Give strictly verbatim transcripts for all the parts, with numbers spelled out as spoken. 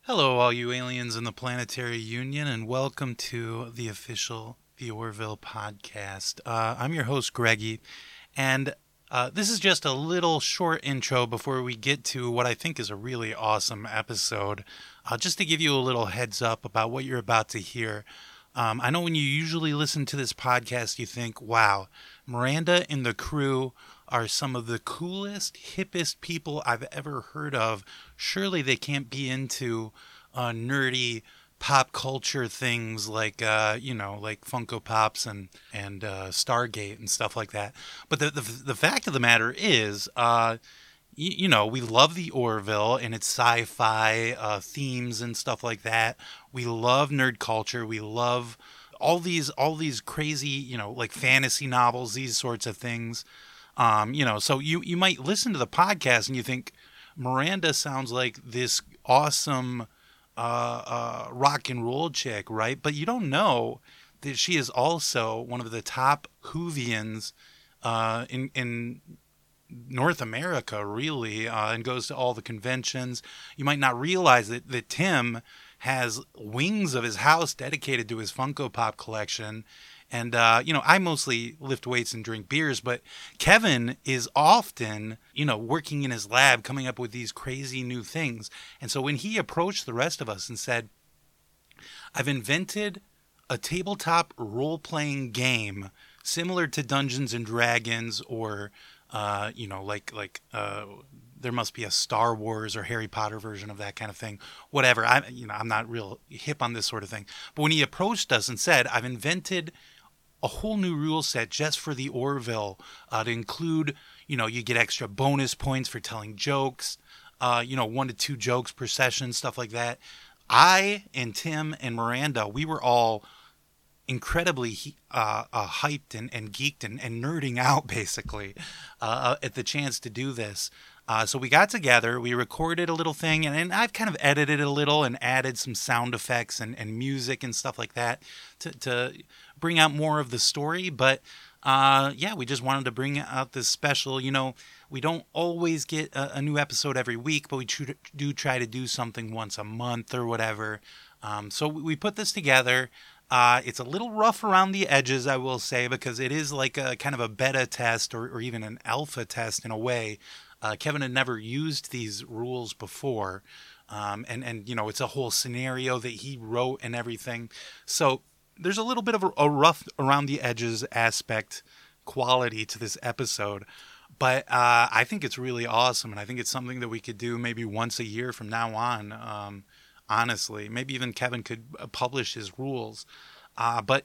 Hello, all you aliens in the Planetary Union, and welcome to the official The Orville podcast. Uh, I'm your host, Greggy, and uh, this is just a little short intro before we get to what I think is a really awesome episode, uh, just to give you a little heads up about what you're about to hear. Um, I know when you usually listen to this podcast, you think, wow, Miranda and the crew are some of the coolest, hippest people I've ever heard of. Surely they can't be into uh, nerdy pop culture things like, uh, you know, like Funko Pops and, and uh, Stargate and stuff like that. But the the, the fact of the matter is, uh, you, you know, we love the Orville and its sci-fi uh, themes and stuff like that. We love nerd culture. We love all these all these crazy, you know, like fantasy novels, these sorts of things. Um, you know, so you, you might listen to the podcast and you think Miranda sounds like this awesome uh, uh, rock and roll chick, right? But you don't know that she is also one of the top Whovians uh, in in North America, really, uh, and goes to all the conventions. You might not realize that, that Tim has wings of his house dedicated to his Funko Pop collection. And, uh, you know, I mostly lift weights and drink beers, but Kevin is often, you know, working in his lab, coming up with these crazy new things. And so when he approached the rest of us and said, I've invented a tabletop role-playing game similar to Dungeons and Dragons or, uh, you know, like, like, uh, there must be a Star Wars or Harry Potter version of that kind of thing. Whatever. I, you know, I'm not real hip on this sort of thing. But when he approached us and said, I've invented a whole new rule set just for the Orville uh, to include, you know, you get extra bonus points for telling jokes, uh, you know, one to two jokes per session, stuff like that. I and Tim and Miranda, we were all incredibly uh, uh, hyped and, and geeked and, and nerding out, basically, uh, at the chance to do this. Uh, so we got together, we recorded a little thing, and, and I've kind of edited it a little and added some sound effects and, and music and stuff like that to, to bring out more of the story. But uh, yeah, we just wanted to bring out this special, you know, we don't always get a, a new episode every week, but we tr- do try to do something once a month or whatever. Um, so we put this together. Uh, it's a little rough around the edges, I will say, because it is like a kind of a beta test or, or even an alpha test in a way. Uh, Kevin had never used these rules before, um, and, and, you know, it's a whole scenario that he wrote and everything. So there's a little bit of a, a rough around the edges aspect quality to this episode, but uh, I think it's really awesome, and I think it's something that we could do maybe once a year from now on, um, honestly. Maybe even Kevin could publish his rules. Uh, but,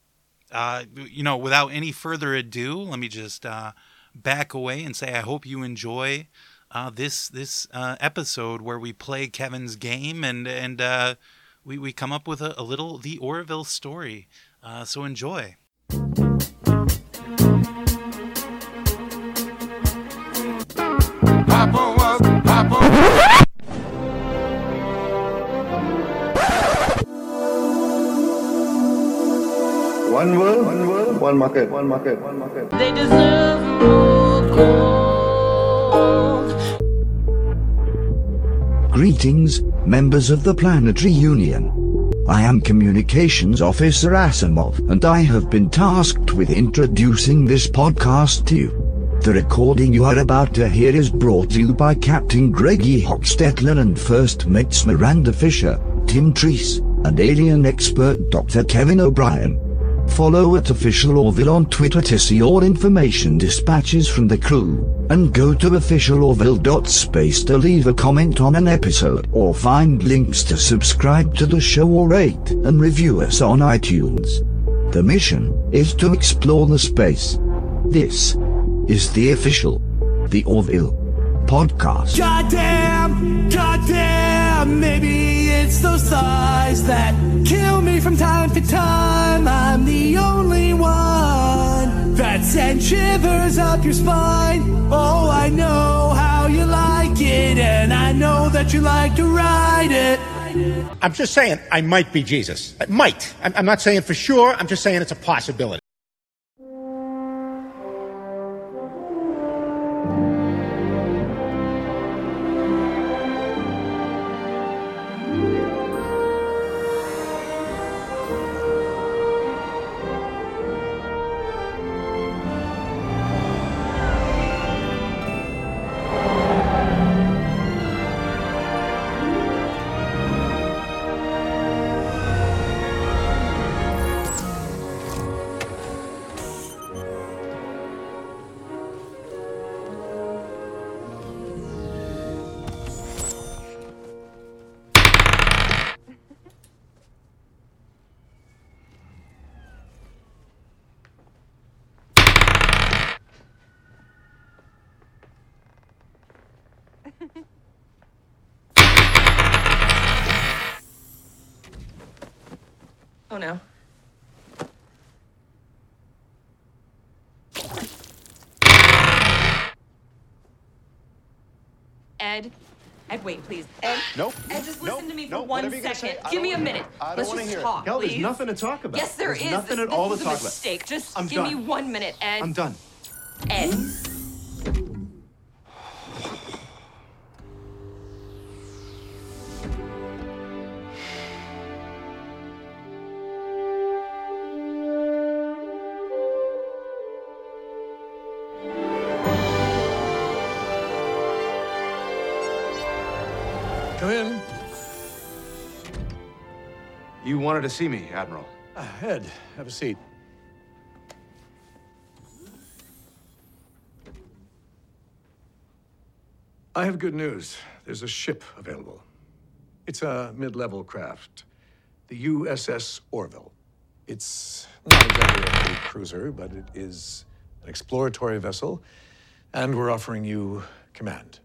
uh, you know, without any further ado, let me just... Uh, back away and say I hope you enjoy uh, this this uh, episode where we play Kevin's game and and uh, we we come up with a, a little The Orville story. Uh, so enjoy. Papa was Papa. One world, one world, one market, one market, one market. They deserve more gold. Greetings, members of the Planetary Union. I am Communications Officer Asimov, and I have been tasked with introducing this podcast to you. The recording you are about to hear is brought to you by Captain Greggy Hochstetler and First Mates Miranda Fisher, Tim Treese, and alien expert Doctor Kevin O'Brien. Follow at Official Orville on Twitter to see all information dispatches from the crew, and go to official orville dot space to leave a comment on an episode or find links to subscribe to the show or rate and review us on iTunes. The mission is to explore the space. This is the official The Orville podcast. Goddamn, goddamn, maybe it's those thighs that kill me from time to time. I'm the only one that sends shivers up your spine. Oh, I know how you like it, and I know that you like to ride it. I'm just saying, I might be Jesus. I might. I'm, I'm not saying for sure, I'm just saying it's a possibility. Oh, no. Ed. Ed, wait, please. Ed. Nope. Ed, just Nope. listen to me for Nope. one Whatever you're gonna second. say, I Give don't me a wanna minute. hear it. I don't Let's wanna just hear it. talk, Hell, there's please. nothing to talk about. Yes, there There's is. nothing This- at all this to is a talk about. mistake. Just I'm give me done. one minute, Ed. I'm done. Ed. Come in. You wanted to see me, Admiral. Uh, Ed, have a seat. I have good news. There's a ship available. It's a mid-level craft, the U S S Orville. It's not exactly a heavy cruiser, but it is an exploratory vessel, and we're offering you command.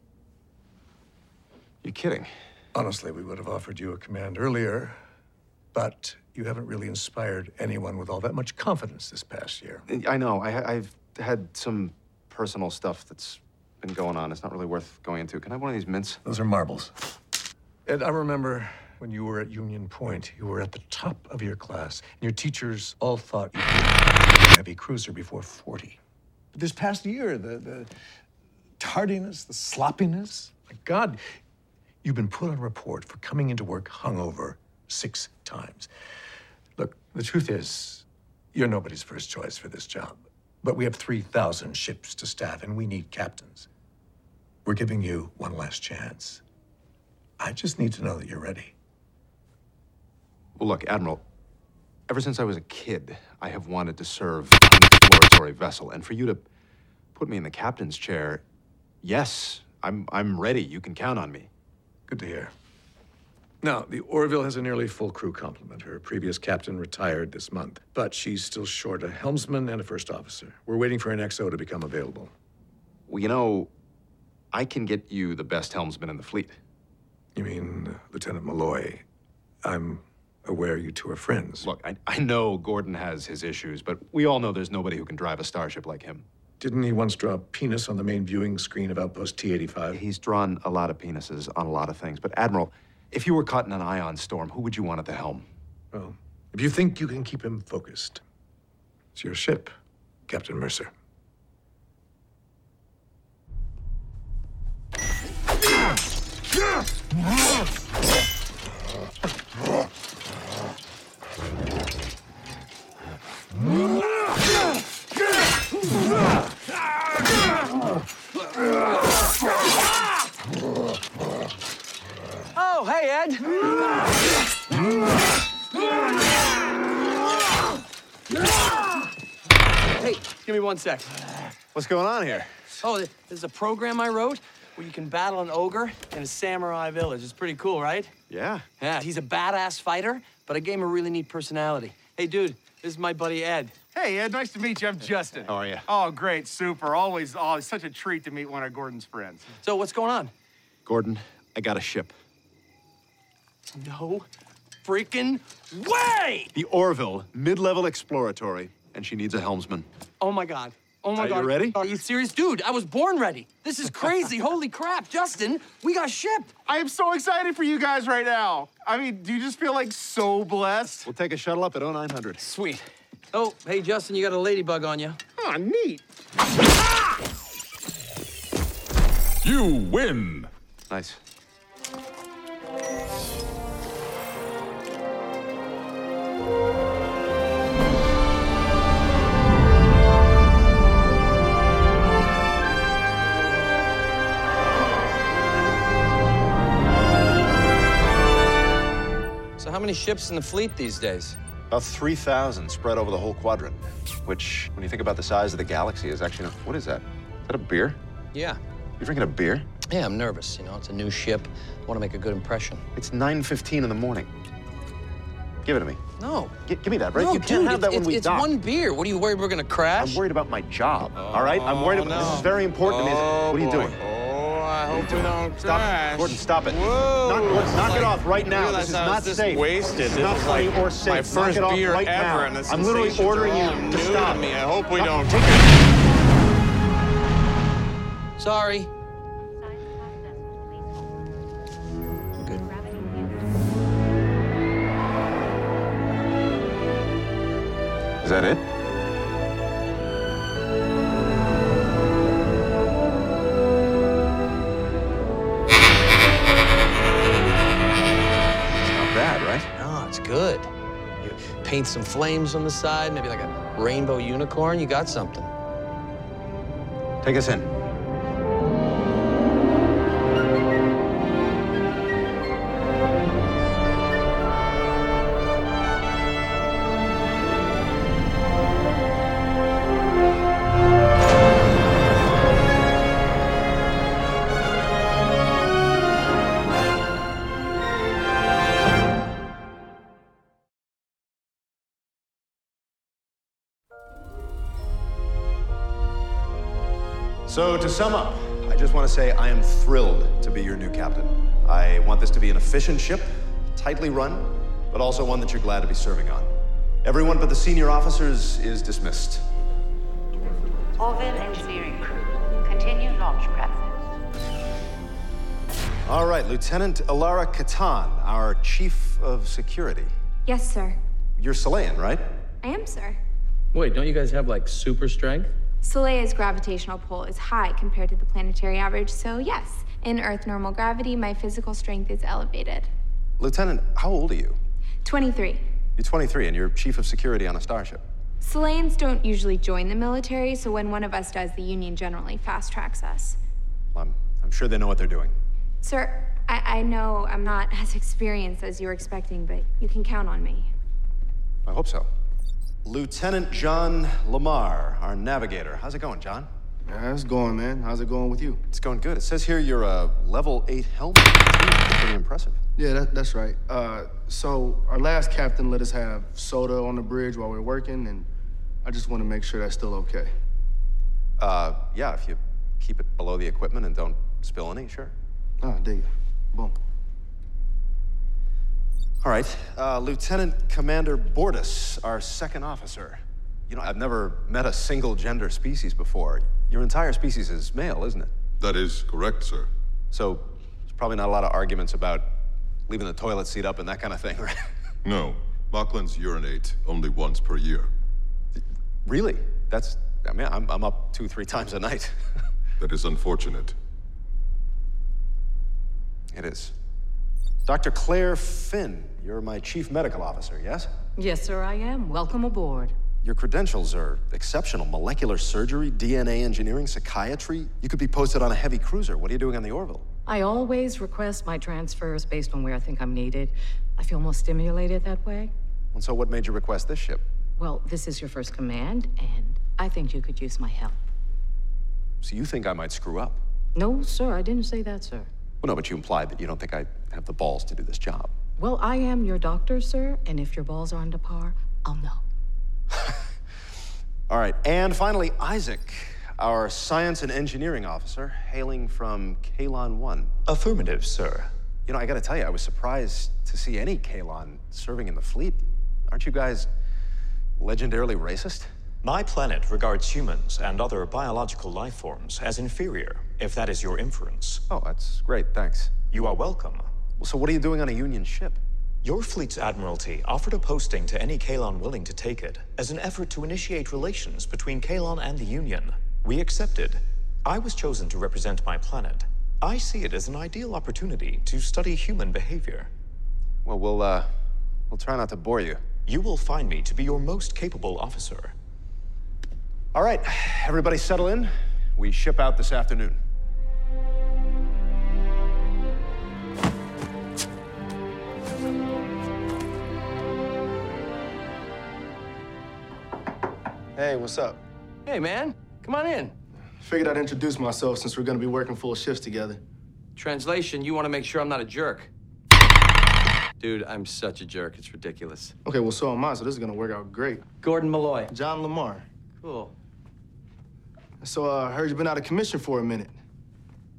You kidding? Honestly, we would have offered you a command earlier, but you haven't really inspired anyone with all that much confidence this past year. I know. I, I've had some personal stuff that's been going on. It's not really worth going into. Can I have one of these mints? Those are marbles. Ed, I remember when you were at Union Point, you were at the top of your class, and your teachers all thought you could a heavy cruiser before forty. But this past year, the, the tardiness, the sloppiness, my God, you've been put on report for coming into work hungover six times. Look, the truth is, you're nobody's first choice for this job. But we have three thousand ships to staff, and we need captains. We're giving you one last chance. I just need to know that you're ready. Well, look, Admiral, ever since I was a kid, I have wanted to serve on an exploratory vessel. And for you to put me in the captain's chair, yes, I'm, I'm ready. You can count on me. Good to hear. Now, the Orville has a nearly full crew complement. Her previous captain retired this month, but she's still short a helmsman and a first officer. We're waiting for an X O to become available. Well, you know, I can get you the best helmsman in the fleet. You mean uh, Lieutenant Malloy? I'm aware you two are friends. Look, I, I know Gordon has his issues, but we all know there's nobody who can drive a starship like him. Didn't he once draw a penis on the main viewing screen of Outpost T eighty-five? He's drawn a lot of penises on a lot of things. But, Admiral, if you were caught in an ion storm, who would you want at the helm? Well, if you think you can keep him focused, it's your ship, Captain Mercer. Oh, hey, Ed. Hey, give me one sec. What's going on here? Oh, there's a program I wrote where you can battle an ogre in a samurai village. It's pretty cool, right? Yeah. Yeah, he's a badass fighter, but I gave him a really neat personality. Hey, dude, this is my buddy Ed. Hey, Ed, nice to meet you. I'm Justin. How are you? Oh, great, super. Always, always such a treat to meet one of Gordon's friends. So what's going on? Gordon, I got a ship. No freaking way! The Orville, mid-level exploratory, and she needs a helmsman. Oh, my God. Oh, my Are you God. ready? Are you serious? Dude, I was born ready. This is crazy. Holy crap. Justin, we got shipped. I am so excited for you guys right now. I mean, do you just feel like so blessed? We'll take a shuttle up at oh nine hundred. Sweet. Oh, hey, Justin, you got a ladybug on you. Oh, neat. You win. Nice. So how many ships in the fleet these days? About three thousand spread over the whole quadrant, which, when you think about the size of the galaxy, is actually, what is that? Is that a beer? Yeah. You drinking a beer? Yeah, I'm nervous. You know, it's a new ship. I want to make a good impression. It's nine fifteen in the morning. Give it to me. No. G- give me that, right? No, you dude, can't have it's, that when it's, we it's dock. one beer. What are you worried we're gonna crash? I'm worried about my job, all right? I'm worried about, no. this is very important to me. What are you doing? Oh, I hope we don't Stop. crash. Gordon, stop it. Whoa. Knock, let's knock Like, it off right I now. realized This is I was not this safe. wasted. This is This not was funny like or safe. my Knock first it off beer right ever, now. and the I'm literally sensations ordering are you all to new stop. me. I hope we Stop. don't. Take it. Sorry. Is that it? Not bad, right? No, it's good. You paint some flames on the side, maybe like a rainbow unicorn, you got something. Take us in. So to sum up, I just want to say I am thrilled to be your new captain. I want this to be an efficient ship, tightly run, but also one that you're glad to be serving on. Everyone but the senior officers is dismissed. Orville Engineering Crew, continue launch prep. All right, Lieutenant Ilara Katan, our Chief of Security. Yes, sir. You're Selayan, right? I am, sir. Wait, don't you guys have like super strength? Salea's gravitational pull is high compared to the planetary average, so yes, in Earth normal gravity, my physical strength is elevated. Lieutenant, how old are you? twenty-three. You're twenty-three and you're Chief of Security on a starship. Saleans don't usually join the military, so when one of us does, the Union generally fast tracks us. I'm, I'm sure they know what they're doing. Sir, I, I know I'm not as experienced as you were expecting, but you can count on me. I hope so. Lieutenant John Lamar, our navigator. How's it going, John? Yeah, it's going, man. How's it going with you? It's going good. It says here you're a level eight helmet. Pretty impressive. Yeah, that, that's right. Uh, so our last captain let us have soda on the bridge while we were working, and I just want to make sure that's still okay. Uh, yeah, if you keep it below the equipment and don't spill any, sure. Ah, dig it. Boom. All right, uh, Lieutenant Commander Bordas, our second officer. You know, I've never met a single gender species before. Your entire species is male, isn't it? That is correct, sir. So there's probably not a lot of arguments about leaving the toilet seat up and that kind of thing, right? No. Mocklins urinate only once per year. Really? That's, I mean, I'm, I'm up two, three times a night. That is unfortunate. It is. Doctor Claire Finn, you're my chief medical officer, yes? Yes, sir, I am. Welcome aboard. Your credentials are exceptional. Molecular surgery, D N A engineering, psychiatry. You could be posted on a heavy cruiser. What are you doing on the Orville? I always request my transfers based on where I think I'm needed. I feel more stimulated that way. And so what made you request this ship? Well, this is your first command, and I think you could use my help. So you think I might screw up? No, sir, I didn't say that, sir. Well, no, but you implied that you don't think I have the balls to do this job. Well, I am your doctor, sir, and if your balls are under par, I'll know. All right, and finally, Isaac, our science and engineering officer, hailing from Kalon one. Affirmative, sir. You know, I gotta tell you, I was surprised to see any Kalon serving in the fleet. Aren't you guys legendarily racist? My planet regards humans and other biological life forms as inferior, if that is your inference. Oh, that's great, thanks. You are welcome. Well, so what are you doing on a Union ship? Your fleet's admiralty offered a posting to any Kalon willing to take it as an effort to initiate relations between Kalon and the Union. We accepted. I was chosen to represent my planet. I see it as an ideal opportunity to study human behavior. Well, we'll, uh, we'll try not to bore you. You will find me to be your most capable officer. All right, everybody settle in. We ship out this afternoon. Hey, what's up? Hey, man. Come on in. Figured I'd introduce myself since we're gonna be working full shifts together. Translation, you want to make sure I'm not a jerk. Dude, I'm such a jerk. It's ridiculous. Okay, well, so am I, so this is gonna work out great. Gordon Malloy. John Lamar. Cool. So, uh, I heard you've been out of commission for a minute.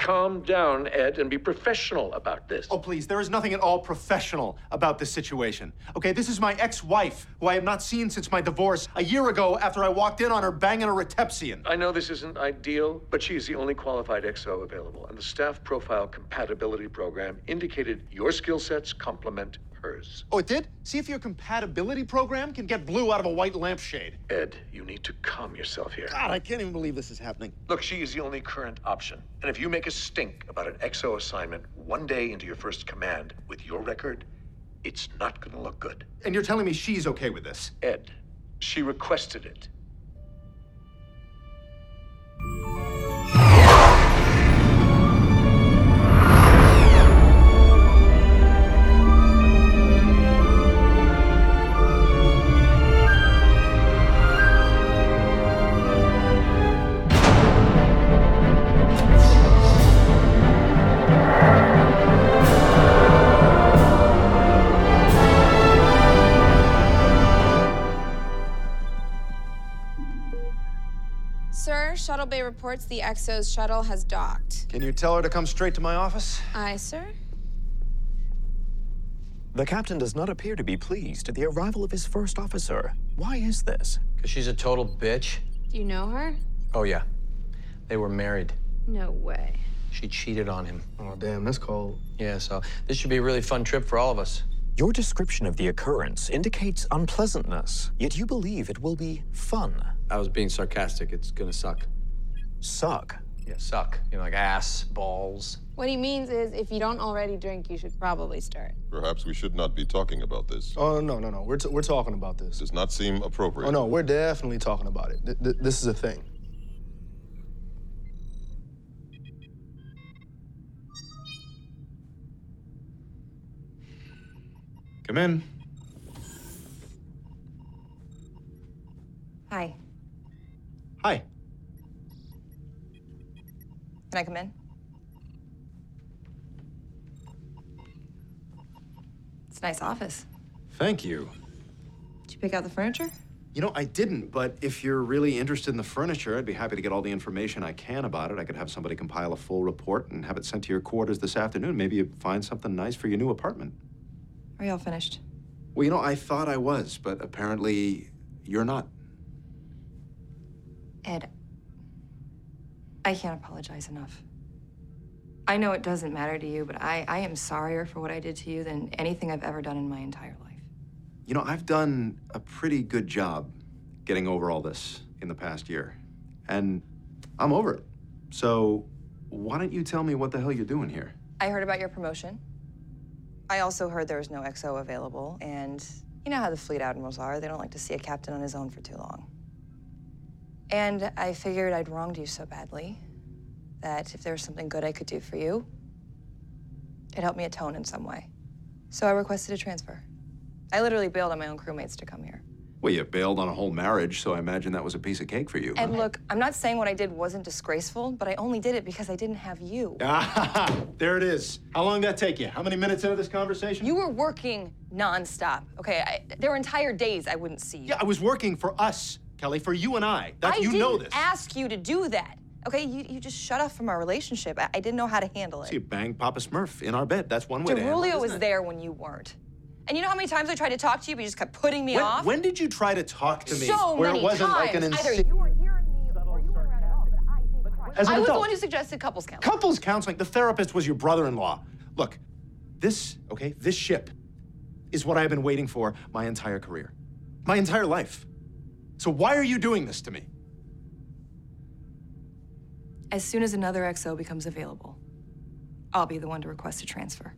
calm down, Ed, and be professional about this. Oh, please, there is nothing at all professional about this situation. Okay, this is my ex-wife, who I have not seen since my divorce a year ago after I walked in on her banging a Retepsian. I know this isn't ideal, but she is the only qualified X O available, and the staff profile compatibility program indicated your skill sets complement hers. Oh, it did? See if your compatibility program can get blue out of a white lampshade. Ed, you need to calm yourself here. God, I can't even believe this is happening. Look, she is the only current option. And if you make a stink about an X O assignment one day into your first command with your record, it's not gonna look good. And you're telling me she's okay with this? Ed, she requested it. Sir, Shuttle Bay reports the X O's shuttle has docked. Can you tell her to come straight to my office? Aye, sir. The captain does not appear to be pleased at the arrival of his first officer. Why is this? Because she's a total bitch. Do you know her? Oh, yeah. They were married. No way. She cheated on him. Oh, damn, that's cold. Yeah, so this should be a really fun trip for all of us. Your description of the occurrence indicates unpleasantness, yet you believe it will be fun. I was being sarcastic. It's gonna suck. Suck? Yeah, suck. You know, like ass, balls. What he means is, if you don't already drink, you should probably start. Perhaps we should not be talking about this. Oh, no, no, no. We're, t- we're talking about this. Does not seem appropriate. Oh, no, we're definitely talking about it. Th- th- this is a thing. Come in. Hi. Hi. Can I come in? It's a nice office. Thank you. Did you pick out the furniture? You know, I didn't, but if you're really interested in the furniture, I'd be happy to get all the information I can about it. I could have somebody compile a full report and have it sent to your quarters this afternoon. Maybe you find something nice for your new apartment. Are you all finished? Well, you know, I thought I was, but apparently you're not. Ed, I can't apologize enough. I know it doesn't matter to you, but I, I am sorrier for what I did to you than anything I've ever done in my entire life. You know, I've done a pretty good job getting over all this in the past year, and I'm over it. So why don't you tell me what the hell you're doing here? I heard about your promotion. I also heard there was no X O available, and you know how the fleet admirals are. They don't like to see a captain on his own for too long. And I figured I'd wronged you so badly that if there was something good I could do for you, it helped me atone in some way. So I requested a transfer. I literally bailed on my own crewmates to come here. Well, you bailed on a whole marriage, so I imagine that was a piece of cake for you. And look, I'm not saying what I did wasn't disgraceful, but I only did it because I didn't have you. Ah, there it is. How long did that take you? How many minutes into this conversation? You were working nonstop, okay? I, there were entire days I wouldn't see you. Yeah, I was working for us, Kelly, for you and I. That, I you didn't know this. ask you to do that, okay? You, you just shut off from our relationship. I, I didn't know how to handle it. So you banged Papa Smurf in our bed. That's one way to handle it, Derulio isn't was it? there when you weren't. And you know how many times I tried to talk to you, but you just kept putting me when, off? When did you try to talk to me So where many it wasn't times. like an Either insane... you weren't hearing me or you weren't at all, but I did try. As an I was the adult. one who suggested couples counseling. Couples counseling? The therapist was your brother-in-law. Look, this, okay, this ship is what I've been waiting for my entire career. My entire life. So why are you doing this to me? As soon as another X O becomes available, I'll be the one to request a transfer.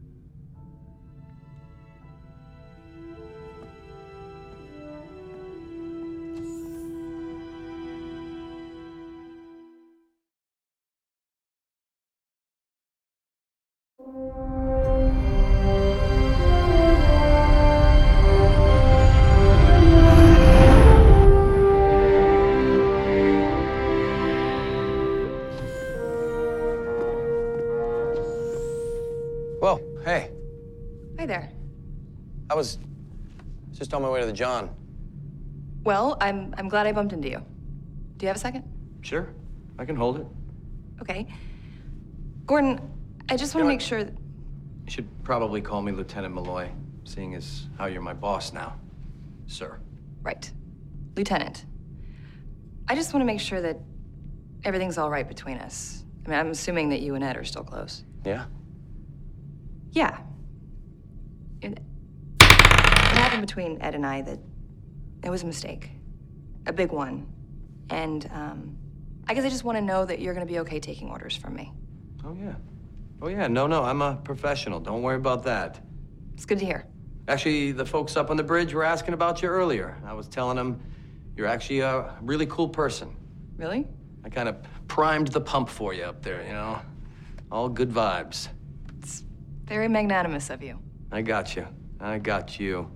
Well, hey. Hi there. I was just on my way to the John. Well, I'm I'm glad I bumped into you. Do you have a second? Sure, I can hold it. Okay. Gordon, I just want to You know make sure. You should probably call me Lieutenant Malloy, seeing as how you're my boss now, sir. Right. Lieutenant. I just want to make sure that everything's all right between us. I mean, I'm assuming that you and Ed are still close. Yeah? Yeah. It, it happened between Ed and I that it was a mistake. A big one. And, um, I guess I just want to know that you're going to be okay taking orders from me. Oh, yeah. Oh, yeah. No, no, I'm a professional. Don't worry about that. It's good to hear. Actually, the folks up on the bridge were asking about you earlier. I was telling them you're actually a really cool person. Really? I kind of primed the pump for you up there, you know? All good vibes. It's very magnanimous of you. I got you. I got you.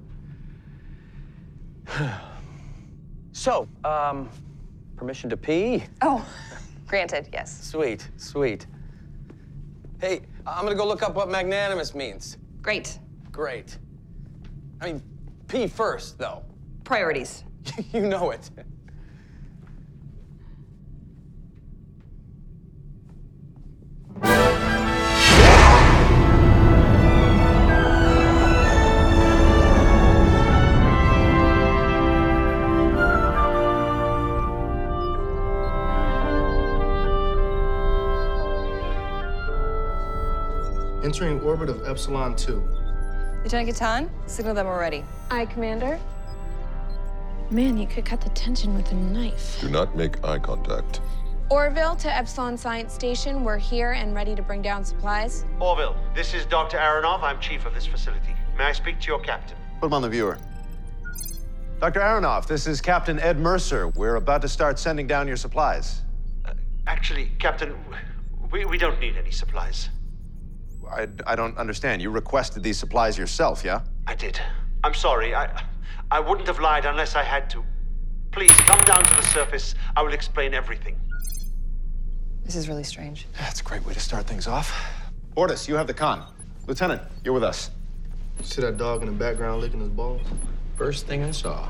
So, um, permission to pee? Oh, granted, yes. Sweet, sweet. Hey, I'm gonna go look up what magnanimous means. Great. Great. I mean, pee first, though. Priorities. You know it. Entering orbit of Epsilon two. Lieutenant Catan, signal them we're ready. Aye, Commander. Man, you could cut the tension with a knife. Do not make eye contact. Orville to Epsilon Science Station. We're here and ready to bring down supplies. Orville, this is Doctor Aronoff. I'm chief of this facility. May I speak to your captain? Put him on the viewer. Doctor Aronoff, this is Captain Ed Mercer. We're about to start sending down your supplies. Uh, actually, Captain, we, we don't need any supplies. I, I don't understand. You requested these supplies yourself, yeah? I did. I'm sorry. I, I wouldn't have lied unless I had to. Please, come down to the surface. I will explain everything. This is really strange. That's a great way to start things off. Ortis, you have the con. Lieutenant, you're with us. See that dog in the background licking his balls? First thing I saw.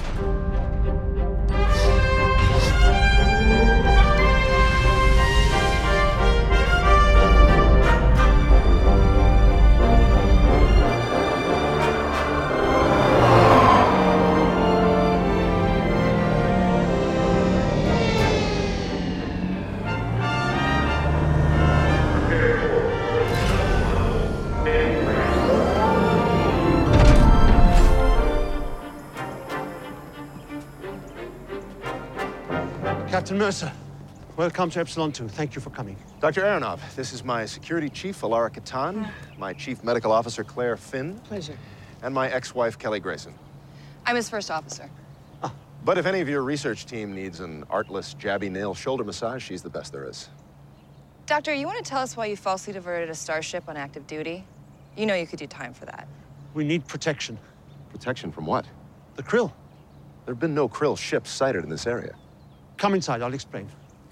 Captain Mercer, welcome to Epsilon two. Thank you for coming. Doctor Aronoff, this is my security chief, Alara Catan, my chief medical officer, Claire Finn. Pleasure. And my ex-wife, Kelly Grayson. I'm his first officer. But if any of your research team needs an artless, jabby nail shoulder massage, she's the best there is. Doctor, you want to tell us why you falsely diverted a starship on active duty? You know you could do time for that. We need protection. Protection from what? The Krill. There have been no Krill ships sighted in this area. Come inside, I'll explain.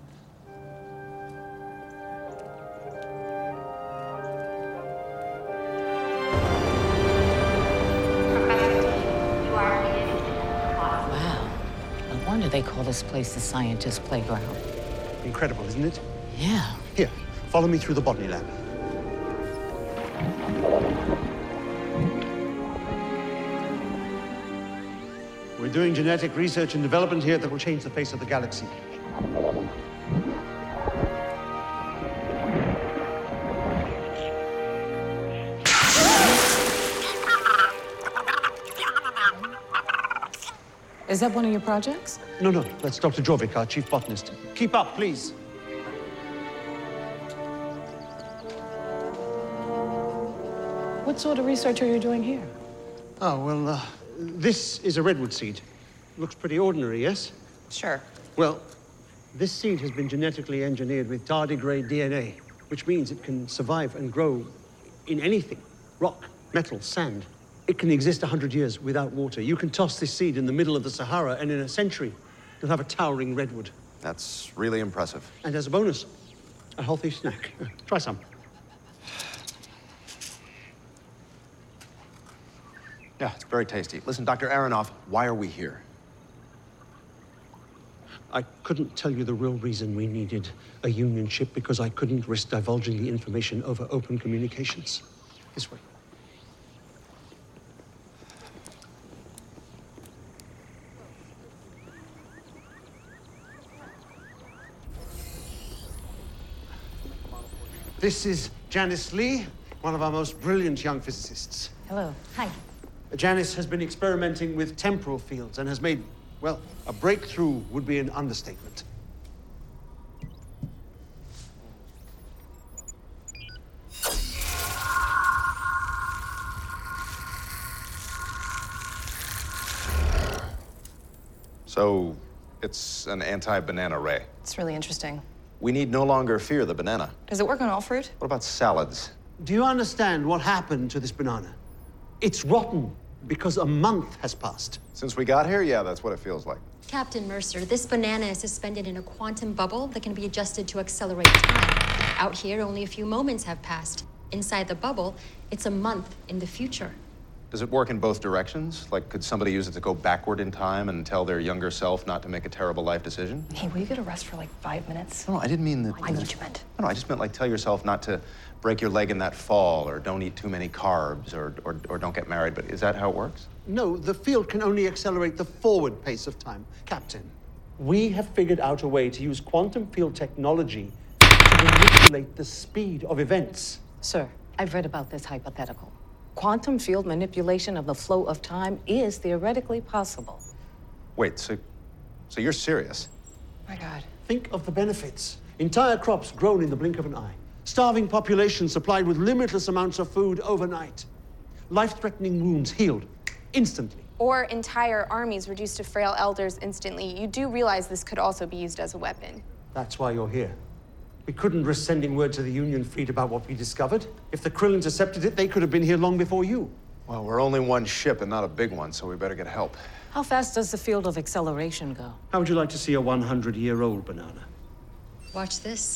Wow. No wonder they call this place the scientist playground. Incredible, isn't it? Yeah. Here, follow me through the botany lab. We're doing genetic research and development here that will change the face of the galaxy. Is that one of your projects? No, no, that's Doctor Jorvik, our chief botanist. Keep up, please. What sort of research are you doing here? Oh, well, uh, this is a redwood seed. Looks pretty ordinary, yes? Sure. Well, this seed has been genetically engineered with tardigrade D N A, which means it can survive and grow in anything. Rock, metal, sand. It can exist a hundred years without water. You can toss this seed in the middle of the Sahara, and in a century, you'll have a towering redwood. That's really impressive. And as a bonus, a healthy snack. Try some. Yeah, it's very tasty. Listen, Doctor Aronoff, why are we here? I couldn't tell you the real reason we needed a Union ship because I couldn't risk divulging the information over open communications. This way. This is Janice Lee, one of our most brilliant young physicists. Hello. Hi. Janice has been experimenting with temporal fields and has made, well, a breakthrough would be an understatement. So, it's an anti-banana ray. It's really interesting. We need no longer fear the banana. Does it work on all fruit? What about salads? Do you understand what happened to this banana? It's rotten because a month has passed. Since we got here, yeah, that's what it feels like. Captain Mercer, this banana is suspended in a quantum bubble that can be adjusted to accelerate time. Out here, only a few moments have passed. Inside the bubble, it's a month in the future. Does it work in both directions? Like, could somebody use it to go backward in time and tell their younger self not to make a terrible life decision? Hey, will you get a rest for like five minutes? No, I didn't mean that. I know what you meant. No, no, I just meant like tell yourself not to break your leg in that fall, or don't eat too many carbs, or, or, or don't get married. But is that how it works? No, the field can only accelerate the forward pace of time. Captain, we have figured out a way to use quantum field technology to manipulate the speed of events. Sir, I've read about this hypothetical. Quantum field manipulation of the flow of time is theoretically possible. Wait, so, so you're serious? My God. Think of the benefits. Entire crops grown in the blink of an eye. Starving populations supplied with limitless amounts of food overnight. Life-threatening wounds healed instantly. Or entire armies reduced to frail elders instantly. You do realize this could also be used as a weapon. That's why you're here. We couldn't risk sending word to the Union fleet about what we discovered. If the Krill intercepted it, they could have been here long before you. Well, we're only one ship and not a big one, so we better get help. How fast does the field of acceleration go? How would you like to see a one hundred year old banana? Watch this.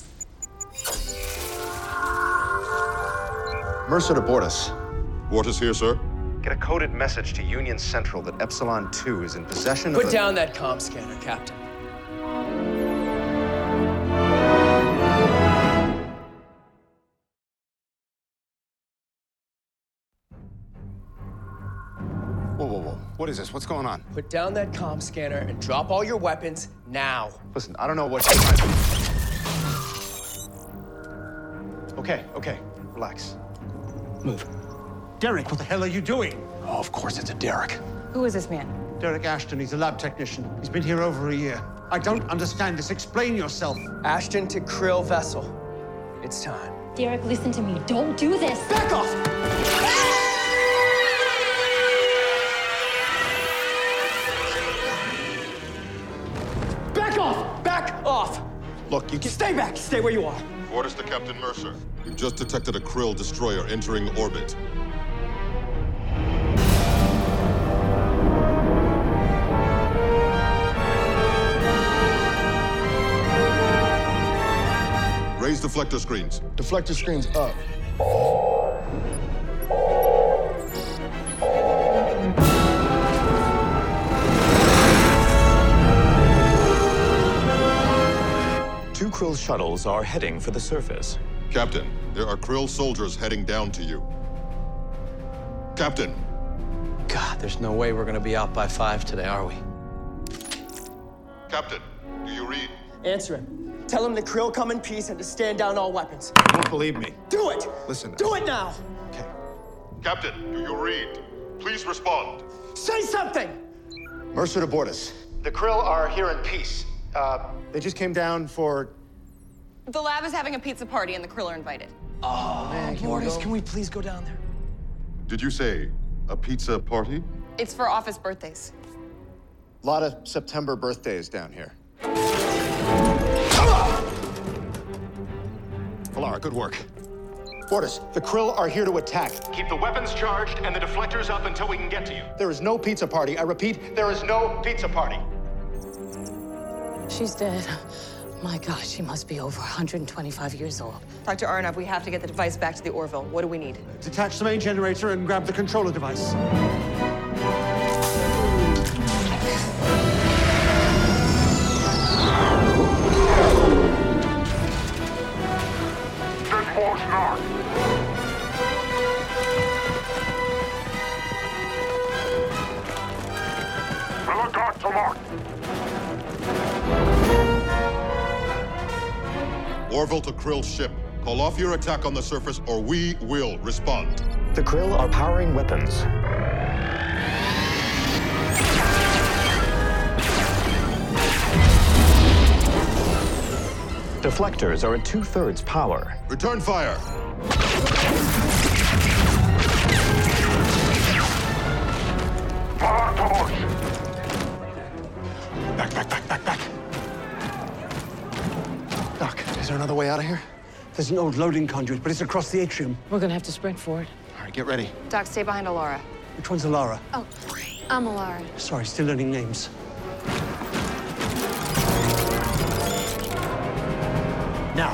Mercer to Bortus. Bortus here, sir. Get a coded message to Union Central that Epsilon two is in possession of Put a... down that comm scanner, Captain. Whoa, whoa, whoa. What is this? What's going on? Put down that comm scanner and drop all your weapons now. Listen, I don't know what... Okay, okay. Relax. Move. Derek, what the hell are you doing? Oh, of course it's a Derek. Who is this man? Derek Ashton, he's a lab technician. He's been here over a year. I don't understand this. Explain yourself. Ashton to Krill vessel. It's time. Derek, listen to me. Don't do this. Back off! Back off! Back off! Look, you can... Stay back! Stay where you are. Orders to Captain Mercer. We've just detected a Krill destroyer entering orbit. Raise deflector screens. Deflector screens up. Two Krill shuttles are heading for the surface. Captain, there are Krill soldiers heading down to you. Captain! God, there's no way we're gonna be out by five today, are we? Captain, do you read? Answer it. Tell him the Krill come in peace and to stand down all weapons. You don't believe me. Do it! Listen. Do it now! Captain, do you read? Please respond. Say something! Mercer to Bortus. The Krill are here in peace. Uh, they just came down for... The lab is having a pizza party and the Krill are invited. Oh, man, can Mortis, we go? can we please go down there? Did you say a pizza party? It's for office birthdays. A lot of September birthdays down here. Valara, good work. Bortus, the Krill are here to attack. Keep the weapons charged and the deflectors up until we can get to you. There is no pizza party. I repeat, there is no pizza party. She's dead. My God, she must be over one hundred twenty-five years old. Doctor Arnav, we have to get the device back to the Orville. What do we need? Detach the main generator and grab the controller device. Orville to Krill's ship. Call off your attack on the surface or we will respond. The Krill are powering weapons. Deflectors are at two-thirds power. Return fire. Back, back, back, back, back. Doc, is there another way out of here? There's an old loading conduit, but it's across the atrium. We're gonna have to sprint for it. All right, get ready. Doc, stay behind Alara. Which one's Alara? Oh, I'm Alara. Sorry, still learning names. Now.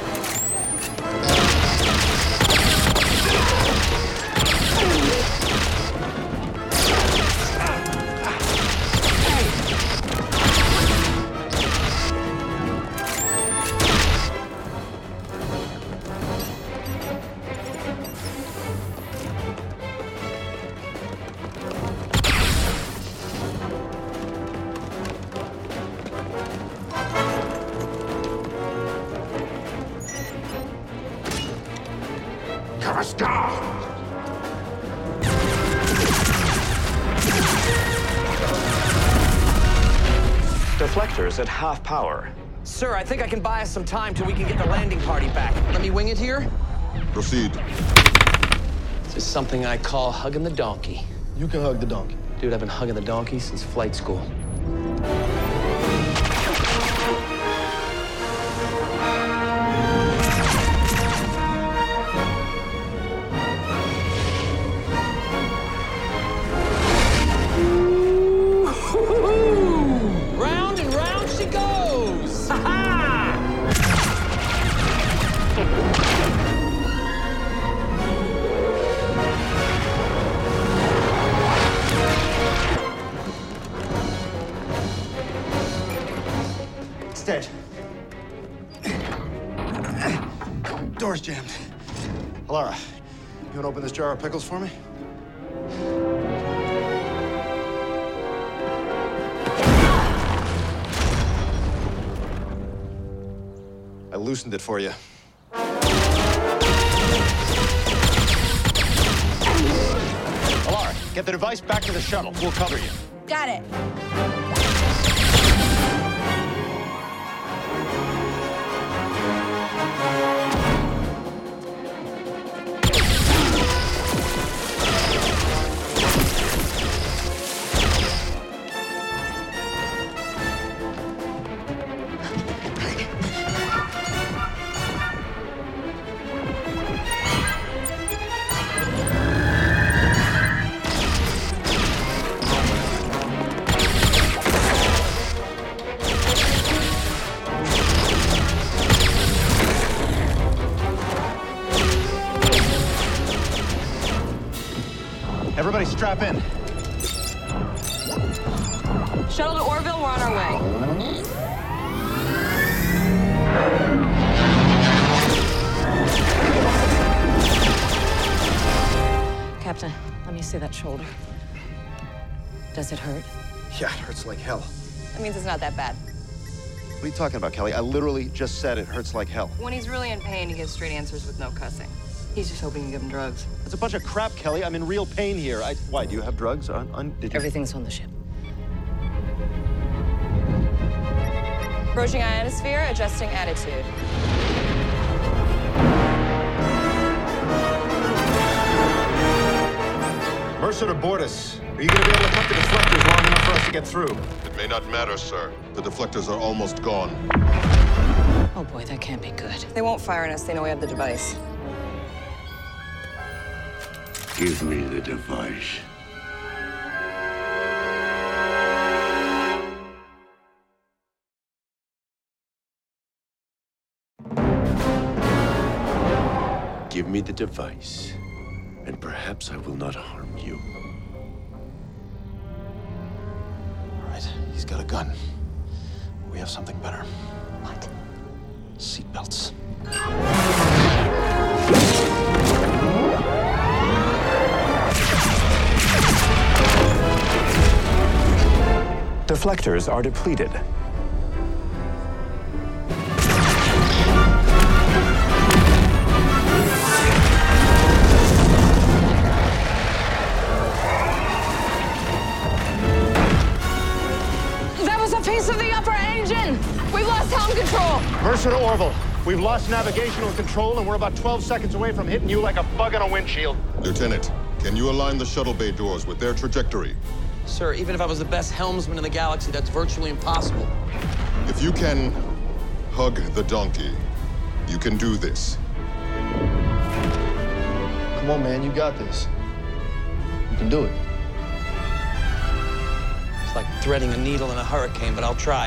Deflectors at half power. Sir, I think I can buy us some time till we can get the landing party back. Let me wing it here. Proceed. This is something I call hugging the donkey. You can hug the donkey. Dude, I've been hugging the donkey since flight school. Round and round she goes! Ha-ha! It's dead. Door's jammed. Alara, you want to open this jar of pickles for me? I loosened it for you. Alara, get the device back to the shuttle. We'll cover you. Got it. Everybody strap in. Shuttle to Orville, we're on our way. Captain, let me see that shoulder. Does it hurt? Yeah, it hurts like hell. That means it's not that bad. What are you talking about, Kelly? I literally just said it hurts like hell. When he's really in pain, he gives straight answers with no cussing. He's just hoping you give him drugs. That's a bunch of crap, Kelly. I'm in real pain here. I, why, do you have drugs? On, on, did you... Everything's on the ship. Approaching ionosphere, adjusting attitude. Mercer to Bortus. Are you going to be able to cut the deflectors long enough for us to get through? It may not matter, sir. The deflectors are almost gone. Oh boy, that can't be good. They won't fire on us. They know we have the device. Give me the device. Give me the device, and perhaps I will not harm you. All right, he's got a gun. We have something better. What? Seatbelts. Deflectors are depleted. Mercer to Orville. We've lost navigational control, and we're about twelve seconds away from hitting you like a bug on a windshield. Lieutenant, can you align the shuttle bay doors with their trajectory? Sir, even if I was the best helmsman in the galaxy, that's virtually impossible. If you can hug the donkey, you can do this. Come on, man, you got this. You can do it. It's like threading a needle in a hurricane, but I'll try.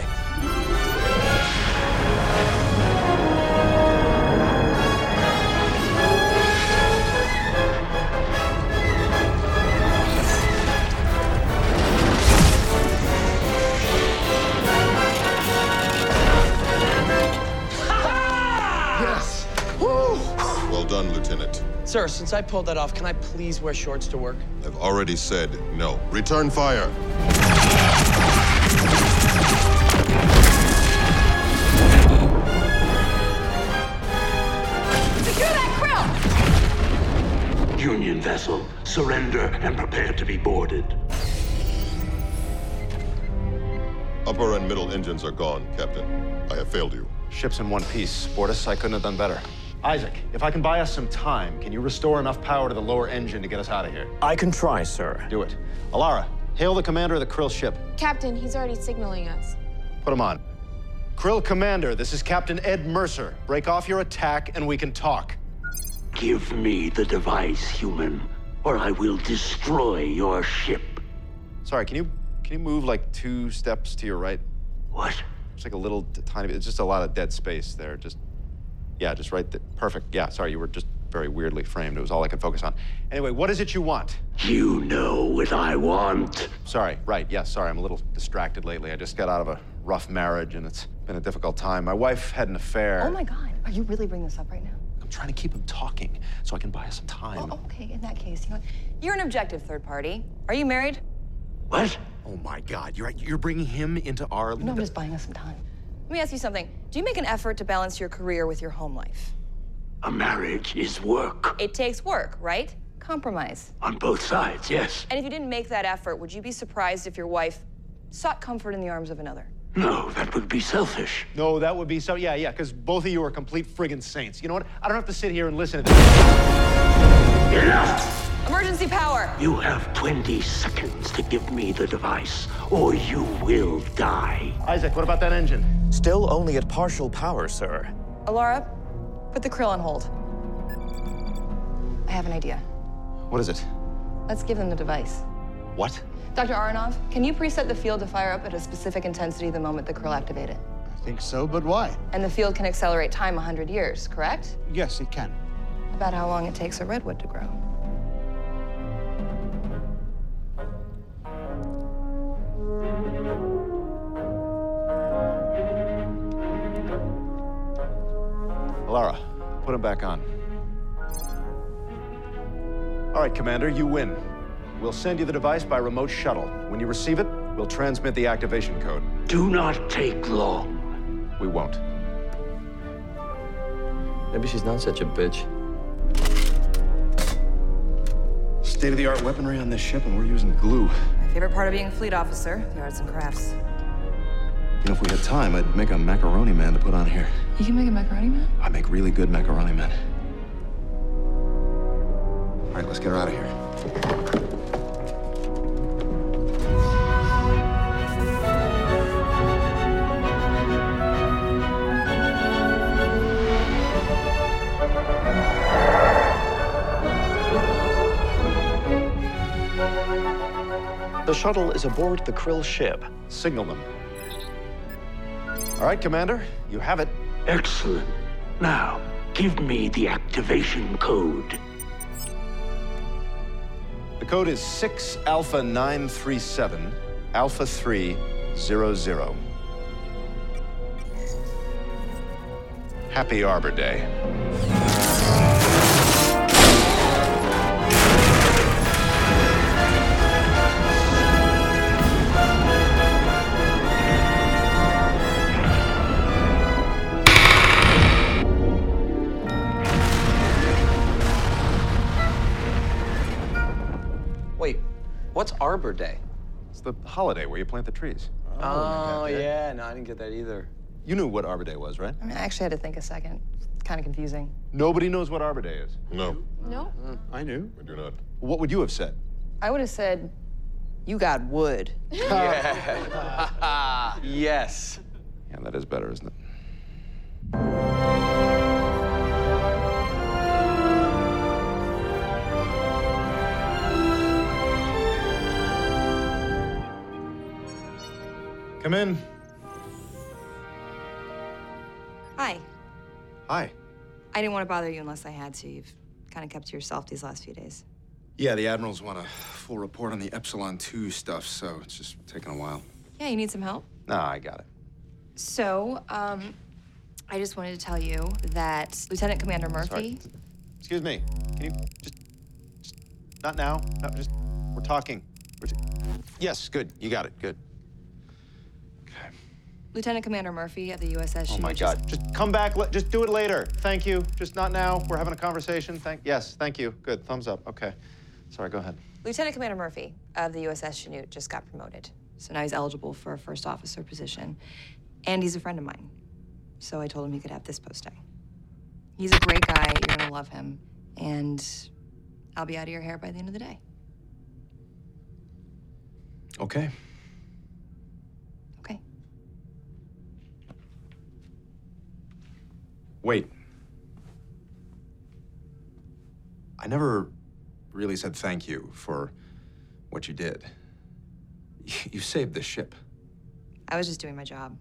Yes! Woo! Well done, Lieutenant. Sir, since I pulled that off, can I please wear shorts to work? I've already said no. Return fire. Secure that krill! Union vessel, surrender and prepare to be boarded. Upper and middle engines are gone, Captain. I have failed you. Ship's in one piece. Bortus, I couldn't have done better. Isaac, if I can buy us some time, can you restore enough power to the lower engine to get us out of here? I can try, sir. Do it. Alara, hail the commander of the Krill ship. Captain, he's already signaling us. Put him on. Krill Commander, this is Captain Ed Mercer. Break off your attack and we can talk. Give me the device, human, or I will destroy your ship. Sorry, can you can you move like two steps to your right? What? It's like a little t- tiny bit. It's just a lot of dead space there. Just, yeah, just right there. Perfect. Yeah, sorry, you were just very weirdly framed. It was all I could focus on. Anyway, what is it you want? You know what I want. Sorry, right, yes, sorry, I'm a little distracted lately. I just got out of a rough marriage and it's been a difficult time. My wife had an affair. Oh my God, are you really bringing this up right now? I'm trying to keep him talking so I can buy us some time. Oh, okay, in that case, you know what? You're an objective third party. Are you married? What? Oh my God, you're you're bringing him into our... No, I'm just buying us some time. Let me ask you something. Do you make an effort to balance your career with your home life? A marriage is work. It takes work, right? Compromise. On both sides, yes. And if you didn't make that effort, would you be surprised if your wife sought comfort in the arms of another? No, that would be selfish. No, that would be so... Yeah, yeah, because both of you are complete friggin' saints. You know what? I don't have to sit here and listen to this. Enough! Emergency power! You have twenty seconds to give me the device, or you will die. Isaac, what about that engine? Still only at partial power, sir. Alara, put the krill on hold. I have an idea. What is it? Let's give them the device. What? Doctor Aronov, can you preset the field to fire up at a specific intensity the moment the krill activate it? I think so, but why? And the field can accelerate time one hundred years, correct? Yes, it can. About how long it takes a redwood to grow. Alara, put him back on. All right, Commander, you win. We'll send you the device by remote shuttle. When you receive it, we'll transmit the activation code. Do not take long. We won't. Maybe she's not such a bitch. State-of-the-art weaponry on this ship, and we're using glue. My favorite part of being a fleet officer, the arts and crafts. You know, if we had time, I'd make a macaroni man to put on here. You can make a macaroni man? I make really good macaroni men. All right, let's get her out of here. The shuttle is aboard the Krill ship. Signal them. All right, Commander, you have it. Excellent. Now, give me the activation code. The code is six Alpha nine three seven, Alpha three zero zero. Happy Arbor Day. Wait, what's Arbor Day? It's the holiday where you plant the trees. Oh, yeah. No, I didn't get that either. You knew what Arbor Day was, right? I mean, I actually had to think a second. It's kind of confusing. Nobody knows what Arbor Day is. No. No? Mm, I knew. I do not. What would you have said? I would have said, you got wood. Yeah. Yes. Yeah, that is better, isn't it? Come in. Hi. Hi. I didn't want to bother you unless I had to. You've kind of kept to yourself these last few days. Yeah, the Admirals want a full report on the Epsilon two stuff, so it's just taking a while. Yeah, you need some help? Nah, I got it. So, um, I just wanted to tell you that Lieutenant Commander Murphy... Sorry. Excuse me. Can you just, just... Not now. No, just... We're talking. We're t- yes, good. You got it. Good. Lieutenant Commander Murphy of the U S S Oh, Chinook my just- God. Just come back. Let, just do it later. Thank you. Just not now. We're having a conversation. Thank... Yes, thank you. Good. Thumbs up. Okay. Sorry, go ahead. Lieutenant Commander Murphy of the U S S Chinook just got promoted. So now he's eligible for a first officer position. And he's a friend of mine. So I told him he could have this posting. He's a great guy. You're gonna love him. And I'll be out of your hair by the end of the day. Okay. Okay. Wait. I never really said thank you for what you did. You saved the ship. I was just doing my job.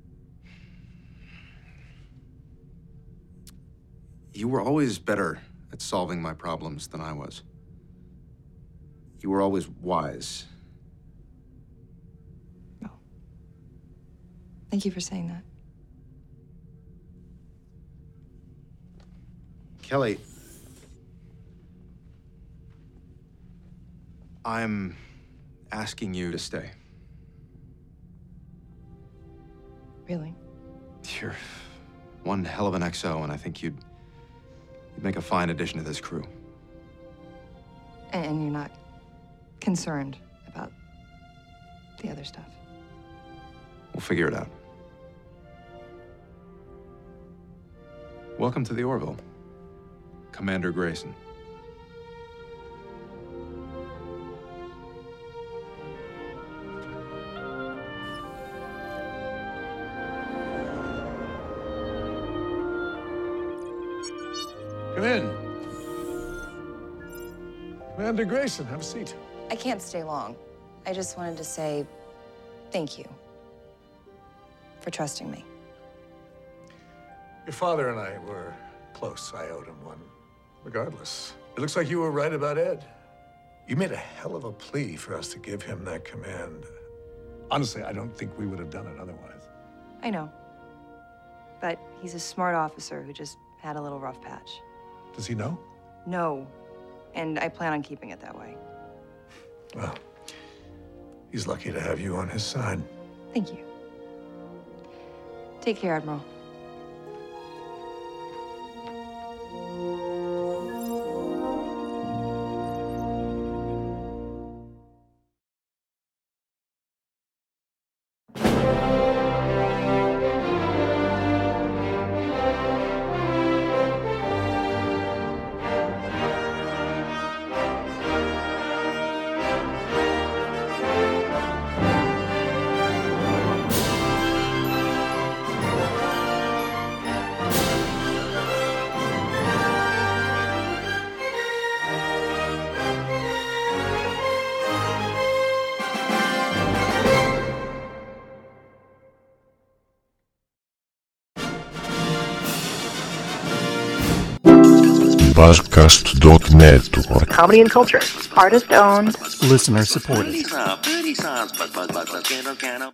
You were always better at solving my problems than I was. You were always wise. Thank you for saying that. Kelly, I'm asking you to stay. Really? You're one hell of an X O, and I think you'd, you'd make a fine addition to this crew. And you're not concerned about the other stuff? We'll figure it out. Welcome to the Orville, Commander Grayson. Come in. Commander Grayson, have a seat. I can't stay long. I just wanted to say thank you for trusting me. Your father and I were close. I owed him one. Regardless, it looks like you were right about Ed. You made a hell of a plea for us to give him that command. Honestly, I don't think we would have done it otherwise. I know. But he's a smart officer who just had a little rough patch. Does he know? No. And I plan on keeping it that way. Well, he's lucky to have you on his side. Thank you. Take care, Admiral. Buzzcast dot network. Comedy and culture. Artist owned. Listener supported.